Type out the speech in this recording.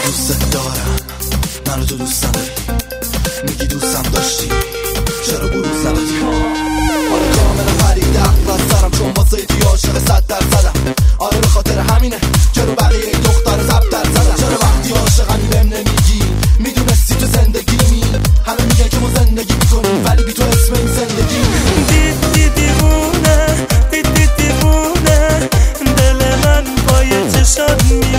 دوست دارم، منو تو دوست نداری، میگی دوستم داشتی چرا بروز ندادی؟ آره کاملا پرید عقل از سرم چون واسه توی عاشق 100%م. آره به خاطر همینه که رو بقیه ای دختر زبدر زدم. چرا وقتی عاشقمی بهم نمیگی؟ میدونستی تو زندگیمی، همه میگن که ما زندگی میکنیم ولی بی تو اسم این زندگی. دیدی دیوونه، دیدی دیوونه، دل من پای چشات